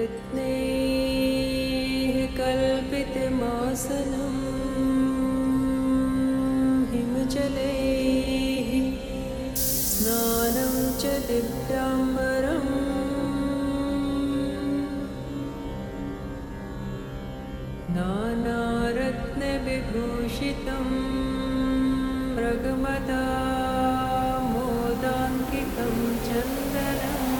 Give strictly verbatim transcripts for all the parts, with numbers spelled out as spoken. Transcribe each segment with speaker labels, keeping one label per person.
Speaker 1: रत्नैः कल्पितमासनं हिमजलैः स्नानं च दिव्याम्बरम् नानारत्नविभूषितं मृगमदा मोदाङ्कितं चन्दनम्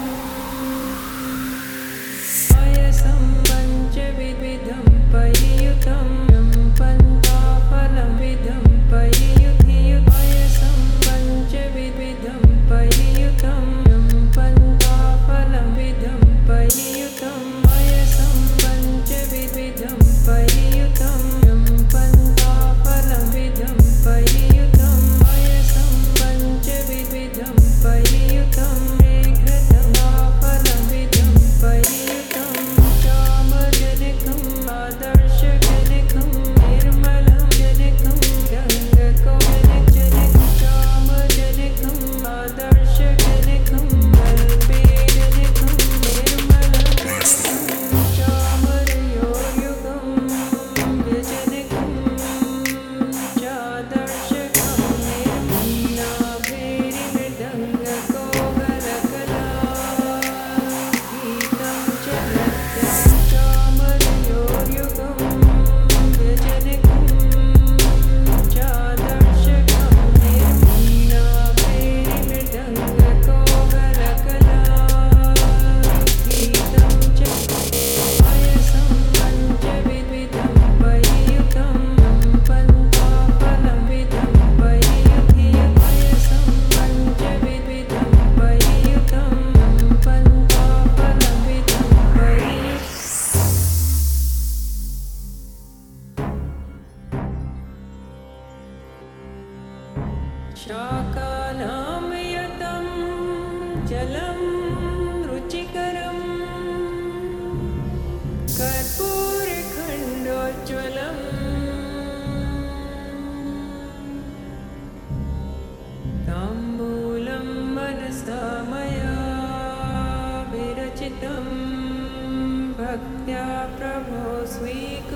Speaker 1: पायसं पञ्चविधं परियुतं पन्ताफलं विधं परियुधियुत पायसं पञ्चविधं परियुतं पन्ताफलं विधं परियुतं पायसं पञ्चविधं परियुतं पन्ताफलं विधं परियुतं पायसं पञ्चविधं परियुतं मेघतं फलं विधं परियुतं चामजनकम् आदर्शजनकं निर्मलं जनकं गङ्गकौजनकं चामजनकम् आदर्शजनकं कल्पेजनकं निर्मलं जनकं चामरयोर्युगं व्यजनकं चादर्शकं निर्मीनाभैर्मृदङ्गकोहलकला गीतं च नृत्यं चामरयोर्युगं व्यजनकं चादर्शकं निर्मीनाभैर्मृदङ्गकोहलकला गीतं च पायसं पञ्चविधं परियुतं पन्ताफलं विधं परियुधियुत पायसं पञ्चविधं परियुतं पन्ताफलं विधं परियुत शाकानां यतं जलं रुचिकरं कर्पूरखण्डोज्ज्वलम् ताम्बूलं मनसा मया विरचितं भक्त्या प्रभो स्वीकृतं